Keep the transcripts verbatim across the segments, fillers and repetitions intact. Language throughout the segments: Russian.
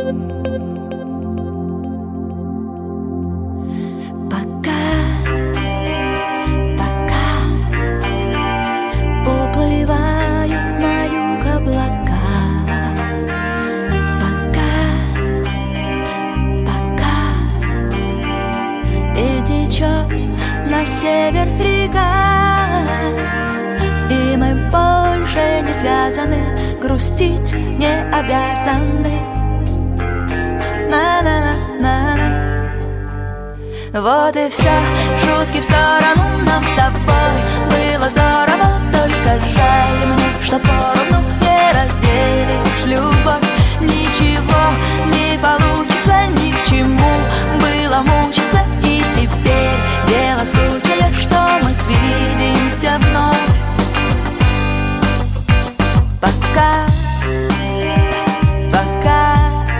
На север река, и мы больше не связаны, грустить не обязаны. На-на-на-на-на. Вот и все, шутки в сторону, нам с тобой было здорово. Только жаль мне, что поровну не разделишь любовь. Ничего не получится, ни к чему было мучиться. И теперь дело случая, что мы свидимся вновь. Пока, пока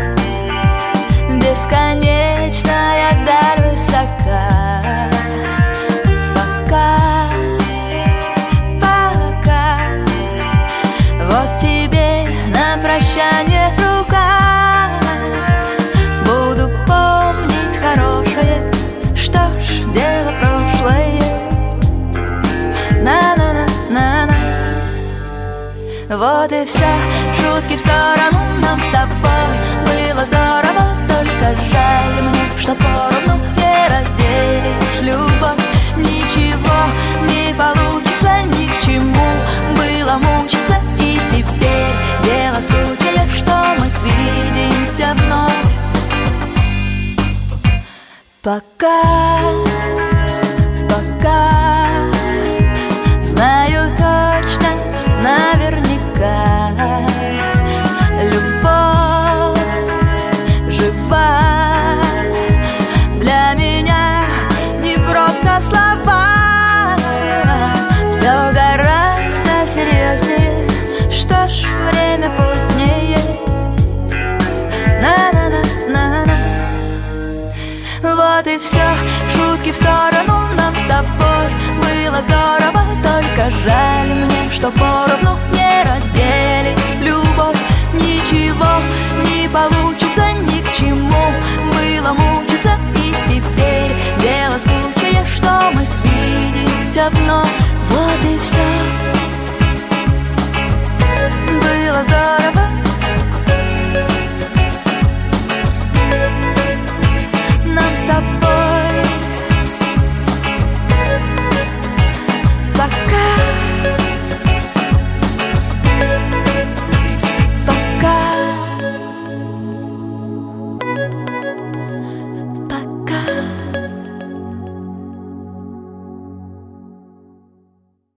бесконечная даль высока. Пока, пока вот тебе на прощание рука. Буду помнить хорошее, что ж, дело прошлое. На-на-на-на-на. Вот и все, шутки в сторону, нам с тобой было здорово. Только жаль мне, что поровну не разделишь любовь. Ничего не получится, ни к чему было мучиться. И теперь дело случая, что мы свидимся вновь. Пока, пока, знаю точно, наверняка, любовь жива. Для меня не просто слова, все гораздо серьезнее. Что ж, время позднее. На-на-на-на-на. Вот и все, шутки в сторону, нам с тобой было здорово. Только жаль мне, что поровну не разделишь любовь. Ничего не получится, ни к чему было мучиться. И теперь дело случая, что мы свидимся вновь. Вот и все, было здорово.